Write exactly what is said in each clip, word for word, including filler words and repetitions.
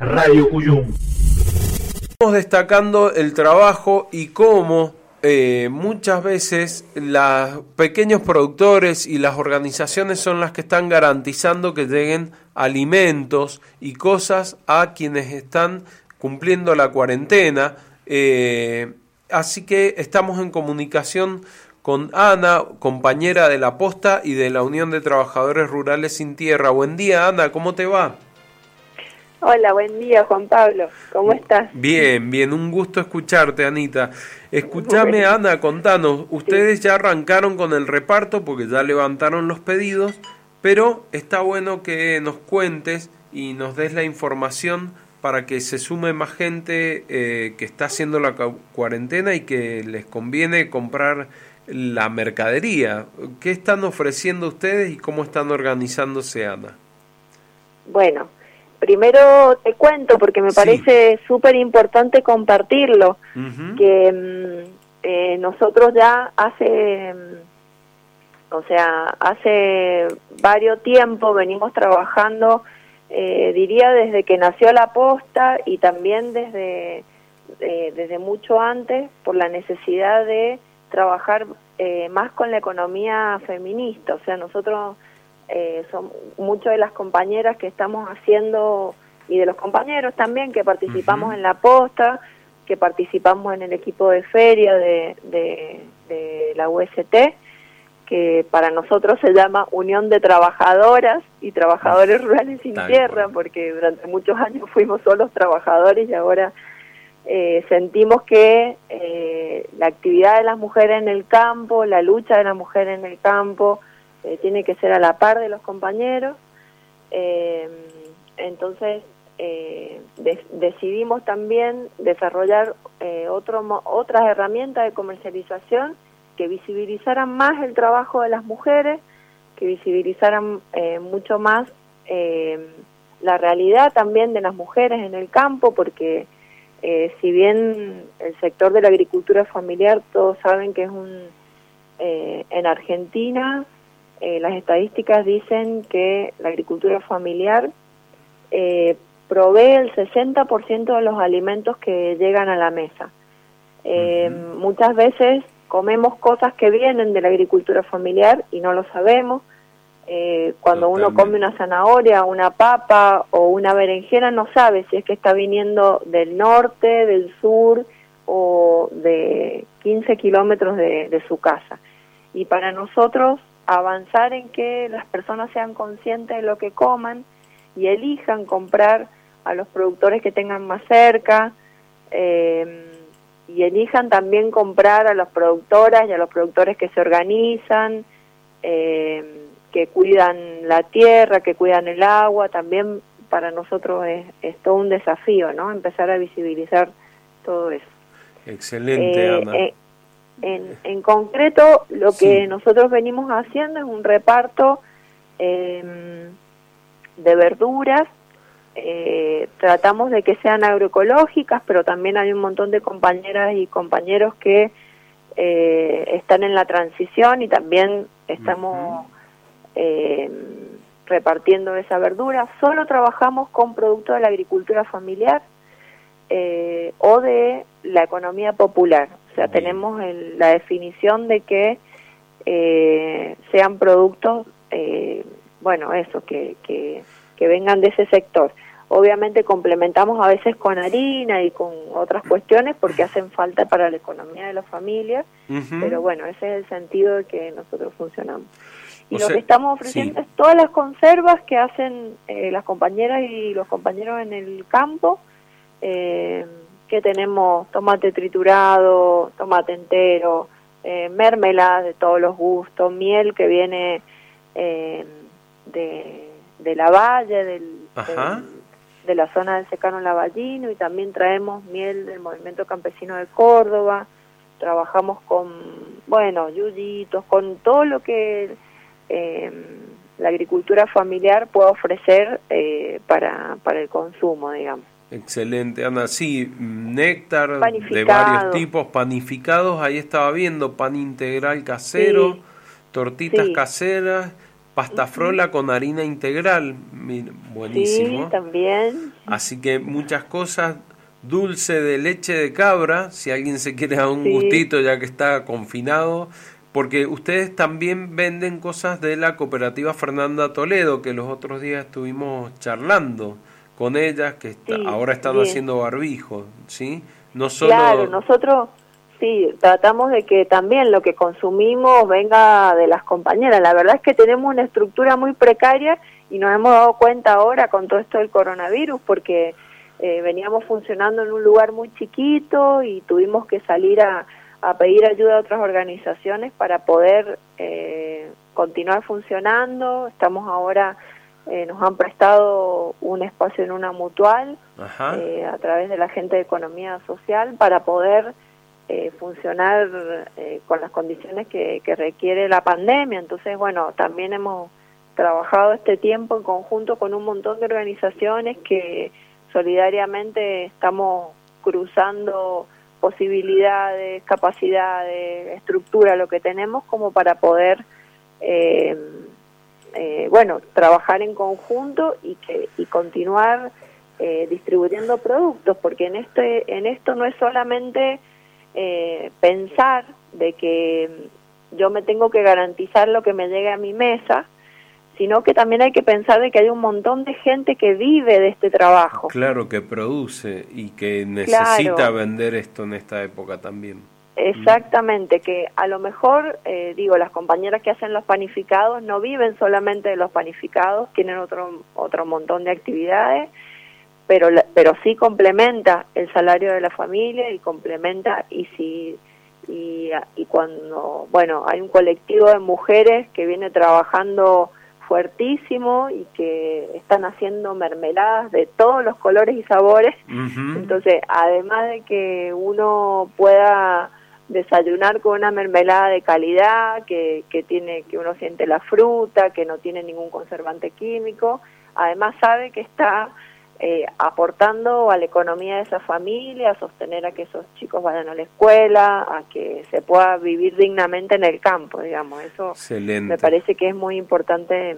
Radio Cuyum. Estamos destacando el trabajo y cómo eh, muchas veces los pequeños productores y las organizaciones son las que están garantizando que lleguen alimentos y cosas a quienes están cumpliendo la cuarentena. Eh, así que estamos en comunicación con Ana, compañera de La Posta y de la Unión de Trabajadores Rurales Sin Tierra. Buen día, Ana, ¿cómo te va? Hola, buen día, Juan Pablo. ¿Cómo estás? Bien, bien, un gusto escucharte, Anita. Escúchame, Ana, contanos, ustedes sí. ya arrancaron con el reparto porque ya levantaron los pedidos, pero está bueno que nos cuentes y nos des la información para que se sume más gente eh, que está haciendo la cuarentena y que les conviene comprar la mercadería. ¿Qué están ofreciendo ustedes y cómo están organizándose, Ana? Bueno, primero te cuento porque me sí. parece súper importante compartirlo, uh-huh. que eh, nosotros ya hace, o sea, hace varios tiempo venimos trabajando, eh, diría desde que nació La Posta y también desde, eh, desde mucho antes por la necesidad de trabajar eh, más con la economía feminista. O sea, nosotros eh, son muchas de las compañeras que estamos haciendo y de los compañeros también que participamos uh-huh. en La Posta, que participamos en el equipo de feria de, de, de la U S T, que para nosotros se llama Unión de Trabajadoras y Trabajadores Rurales Sin Tierra, porque durante muchos años fuimos solos trabajadores y ahora Eh, sentimos que eh, la actividad de las mujeres en el campo, la lucha de las mujeres en el campo, eh, tiene que ser a la par de los compañeros. Eh, entonces, eh, de- decidimos también desarrollar eh, otro, mo- otras herramientas de comercialización que visibilizaran más el trabajo de las mujeres, que visibilizaran eh, mucho más eh, la realidad también de las mujeres en el campo, porque Eh, si bien el sector de la agricultura familiar, todos saben que es un... Eh, en Argentina, eh, las estadísticas dicen que la agricultura familiar eh, provee el sesenta por ciento de los alimentos que llegan a la mesa. Eh, uh-huh. Muchas veces comemos cosas que vienen de la agricultura familiar y no lo sabemos. Eh, cuando Totalmente. Uno come una zanahoria, una papa o una berenjena, no sabe si es que está viniendo del norte, del sur o de quince kilómetros de, de su casa. Y para nosotros avanzar en que las personas sean conscientes de lo que coman y elijan comprar a los productores que tengan más cerca, eh, y elijan también comprar a las productoras y a los productores que se organizan, eh, que cuidan la tierra, que cuidan el agua. También para nosotros es, es todo un desafío, ¿no? Empezar a visibilizar todo eso. Excelente, eh, Ana. Eh, en, en concreto, lo Sí. que nosotros venimos haciendo es un reparto eh, de verduras. Eh, tratamos de que sean agroecológicas, pero también hay un montón de compañeras y compañeros que eh, están en la transición y también estamos... Uh-huh. Eh, repartiendo esa verdura. Solo trabajamos con productos de la agricultura familiar eh, o de la economía popular. O sea, Bien. tenemos el, la definición de que eh, sean productos, eh, bueno, eso, que, que, que vengan de ese sector. Obviamente complementamos a veces con harina y con otras cuestiones porque hacen falta para la economía de las familias, uh-huh. pero bueno, ese es el sentido de que nosotros funcionamos. Y o lo sea, que estamos ofreciendo sí. es todas las conservas que hacen eh, las compañeras y los compañeros en el campo, eh, que tenemos tomate triturado, tomate entero, eh, mermeladas de todos los gustos, miel que viene eh, de, de la valle, del, del, de la zona del secano lavallino, y también traemos miel del movimiento campesino de Córdoba. Trabajamos con, bueno, yuyitos, con todo lo que... Eh, la agricultura familiar puede ofrecer eh, para, para el consumo, digamos. Excelente, Ana. Sí, néctar de varios tipos, panificados, ahí estaba viendo, pan integral casero, sí. tortitas sí. caseras, pasta frola con harina integral, buenísimo. Sí, también. Así que muchas cosas, dulce de leche de cabra, si alguien se quiere dar un Sí. gustito ya que está confinado, porque ustedes también venden cosas de la cooperativa Fernanda Toledo, que los otros días estuvimos charlando con ellas, que está, Sí, ahora están bien. haciendo barbijos, ¿sí? No solo... Claro, nosotros sí, tratamos de que también lo que consumimos venga de las compañeras. La verdad es que tenemos una estructura muy precaria y nos hemos dado cuenta ahora con todo esto del coronavirus, porque eh, veníamos funcionando en un lugar muy chiquito y tuvimos que salir a, a pedir ayuda a otras organizaciones para poder eh, continuar funcionando. Estamos ahora, eh, nos han prestado un espacio en una mutual eh, a través de la gente de Economía Social para poder eh, funcionar eh, con las condiciones que, que requiere la pandemia. Entonces, bueno, también hemos trabajado este tiempo en conjunto con un montón de organizaciones que solidariamente estamos cruzando posibilidades, capacidades, estructura, lo que tenemos como para poder, eh, eh, bueno, trabajar en conjunto y que y continuar eh, distribuyendo productos, porque en este en esto no es solamente eh, pensar de que yo me tengo que garantizar lo que me llegue a mi mesa, sino que también hay que pensar de que hay un montón de gente que vive de este trabajo. Claro, que produce y que necesita Claro. vender esto en esta época también. Exactamente, que a lo mejor, eh, digo, las compañeras que hacen los panificados no viven solamente de los panificados, tienen otro otro montón de actividades, pero la- pero sí complementa el salario de la familia y complementa, y si y, y cuando, bueno, hay un colectivo de mujeres que viene trabajando fuertísimo y que están haciendo mermeladas de todos los colores y sabores. Uh-huh. Entonces, además de que uno pueda desayunar con una mermelada de calidad, que, que tiene, que uno siente la fruta, que no tiene ningún conservante químico, además sabe que está eh, aportando a la economía de esa familia, a sostener a que esos chicos vayan a la escuela, a que se pueda vivir dignamente en el campo, digamos. Eso Excelente. me parece que es muy importante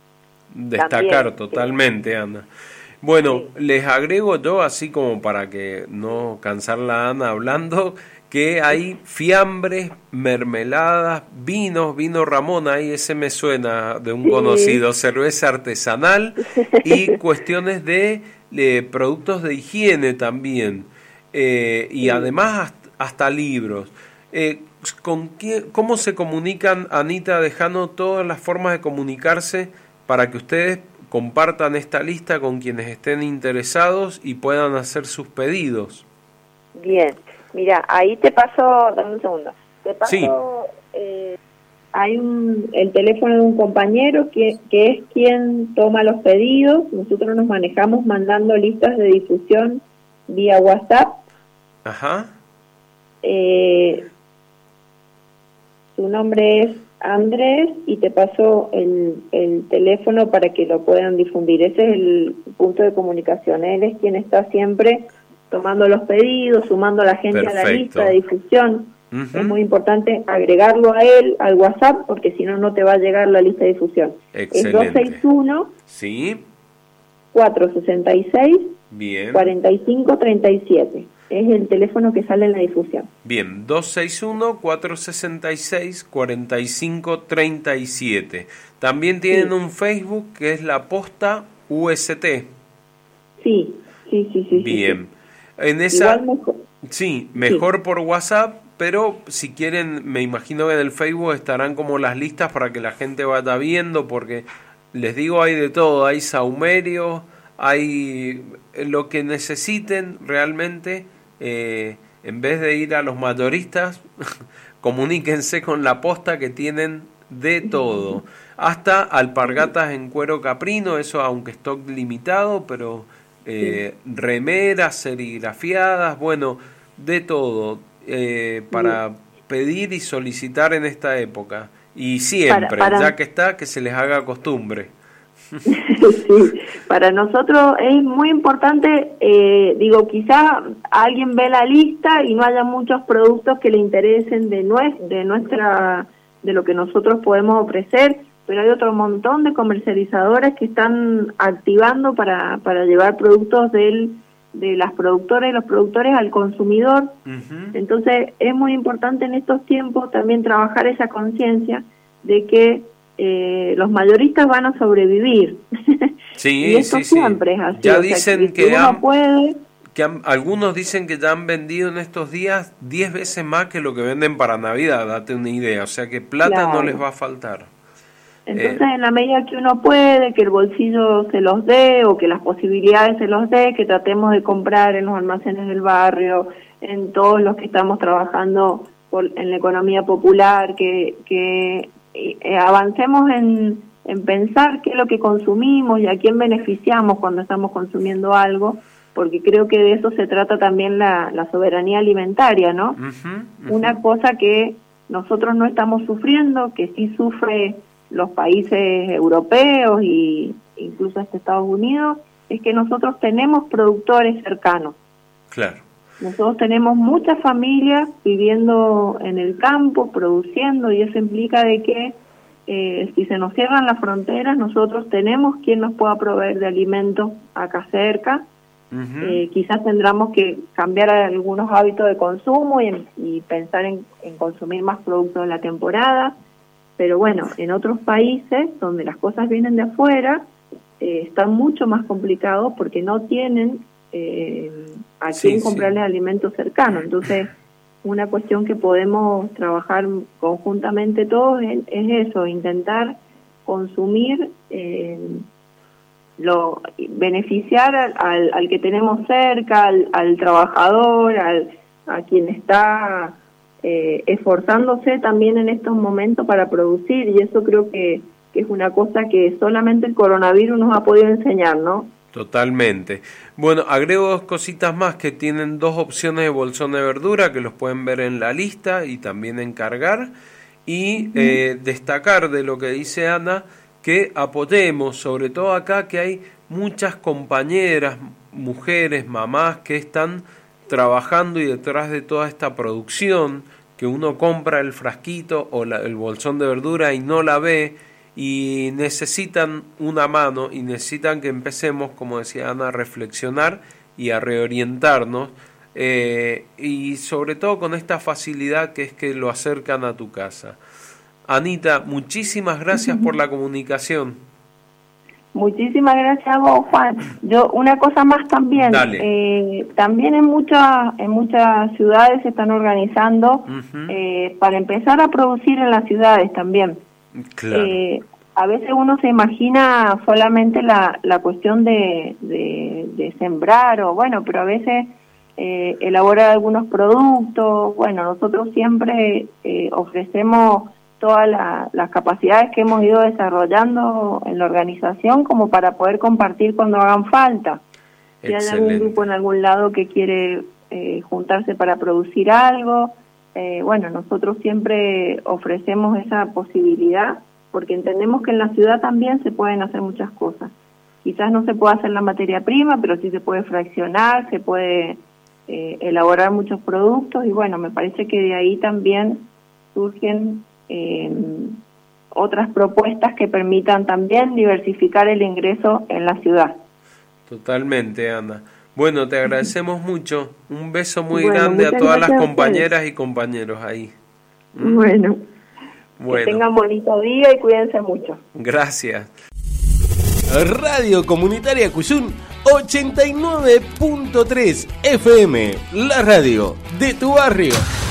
destacar también, totalmente, sí. Ana. Bueno, Sí. les agrego yo, así como para que no cansar la Ana hablando, que hay fiambres, mermeladas, vinos, vino Ramón, ahí ese me suena de un Sí. conocido, cerveza artesanal y cuestiones de eh, productos de higiene también, eh, y Sí. además hasta, hasta libros. Eh, ¿con qué, ¿Cómo se comunican, Anita Dejano, todas las formas de comunicarse para que ustedes compartan esta lista con quienes estén interesados y puedan hacer sus pedidos? Bien, mira, ahí te paso, dame un segundo, te paso, Sí. eh, hay un, el teléfono de un compañero que, que es quien toma los pedidos. Nosotros nos manejamos mandando listas de difusión vía WhatsApp. Ajá. Eh, su nombre es Andrés y te paso el, el teléfono para que lo puedan difundir. Ese es el punto de comunicación. Él es quien está siempre tomando los pedidos, sumando a la gente Perfecto. a la lista de difusión. Uh-huh. Es muy importante agregarlo a él al WhatsApp, porque si no, no te va a llegar la lista de difusión. Excelente. Es dos seis uno, Sí. cuatro seis seis, Bien. cuatro cinco tres siete. Es el teléfono que sale en la difusión. Bien, dos seis uno, cuatro seis seis, cuatro cinco tres siete. También tienen Sí. un Facebook que es La Posta U S T. Sí, sí, sí, sí. Bien. Sí, sí. En esa, Igual mejor. sí, mejor sí. por WhatsApp, pero si quieren, me imagino que en el Facebook estarán como las listas para que la gente vaya viendo, porque les digo, hay de todo, hay saumerios, hay lo que necesiten realmente. Eh, en vez de ir a los mayoristas, comuníquense con La Posta, que tienen de todo, hasta alpargatas en cuero caprino, eso aunque stock limitado, pero eh, sí. remeras serigrafiadas, bueno, de todo, eh, para sí. pedir y solicitar en esta época, y siempre, para, para... ya que está, que se les haga costumbre. Sí, para nosotros es muy importante, eh, digo, quizá alguien ve la lista y no haya muchos productos que le interesen de, nue de nuestra, de lo que nosotros podemos ofrecer, pero hay otro montón de comercializadores que están activando para, para llevar productos del, de las productoras y los productores al consumidor. Uh-huh. Entonces es muy importante en estos tiempos también trabajar esa conciencia de que eh, los mayoristas van a sobrevivir. Sí, y esto sí, siempre sí. es así. Ya o sea, dicen que, que, que uno han, puede... que han, algunos dicen que ya han vendido en estos días diez veces más que lo que venden para Navidad, date una idea. O sea que plata claro. no les va a faltar. Entonces, eh, en la medida que uno puede, que el bolsillo se los dé o que las posibilidades se los dé, que tratemos de comprar en los almacenes del barrio, en todos los que estamos trabajando por, en la economía popular, que, que eh, avancemos en, en pensar qué es lo que consumimos y a quién beneficiamos cuando estamos consumiendo algo, porque creo que de eso se trata también la, la soberanía alimentaria, ¿no? Uh-huh, uh-huh. Una cosa que nosotros no estamos sufriendo, que sí sufre los países europeos y incluso hasta Estados Unidos, es que nosotros tenemos productores cercanos. Claro. Nosotros tenemos muchas familias viviendo en el campo, produciendo, y eso implica de que eh, si se nos cierran las fronteras, nosotros tenemos quien nos pueda proveer de alimentos acá cerca. Uh-huh. Eh, quizás tendremos que cambiar algunos hábitos de consumo y, y pensar en, en consumir más productos en la temporada. Pero bueno, en otros países donde las cosas vienen de afuera, eh, están mucho más complicados porque no tienen eh, a sí, quién comprarles sí. alimentos cercanos. Entonces, una cuestión que podemos trabajar conjuntamente todos es, es eso, intentar consumir, eh, lo beneficiar al, al, al que tenemos cerca, al, al trabajador, al, a quien está... Eh, esforzándose también en estos momentos para producir, y eso creo que, que es una cosa que solamente el coronavirus nos ha podido enseñar, ¿no? Totalmente. Bueno, agrego dos cositas más, que tienen dos opciones de bolsón de verdura que los pueden ver en la lista y también encargar, y eh, destacar de lo que dice Ana, que apoyemos, sobre todo acá que hay muchas compañeras, mujeres, mamás que están trabajando y detrás de toda esta producción, que uno compra el frasquito o la, el bolsón de verdura y no la ve, y necesitan una mano y necesitan que empecemos, como decía Ana, a reflexionar y a reorientarnos, eh, y sobre todo con esta facilidad que es que lo acercan a tu casa. Anita, muchísimas gracias por la comunicación. Muchísimas gracias a vos, Juan. Yo una cosa más también. Eh, también en muchas en muchas ciudades se están organizando uh-huh. eh, para empezar a producir en las ciudades también. Claro. Eh, a veces uno se imagina solamente la, la cuestión de, de, de sembrar o bueno, pero a veces eh, elaborar algunos productos. Bueno, nosotros siempre eh, ofrecemos todas la, las capacidades que hemos ido desarrollando en la organización como para poder compartir cuando hagan falta. Si hay algún grupo en algún lado que quiere eh, juntarse para producir algo, eh, bueno, nosotros siempre ofrecemos esa posibilidad porque entendemos que en la ciudad también se pueden hacer muchas cosas. Quizás no se puede hacer la materia prima, pero sí se puede fraccionar, se puede eh, elaborar muchos productos y bueno, me parece que de ahí también surgen Eh, otras propuestas que permitan también diversificar el ingreso en la ciudad. Totalmente, Ana. Bueno, te agradecemos mucho. Un beso muy bueno, grande a todas las compañeras a y compañeros ahí. ¿Mm? Bueno, bueno, que tengan bonito día y cuídense mucho. Gracias. Radio Comunitaria Cuyún ochenta y nueve punto tres F M, la radio de tu barrio.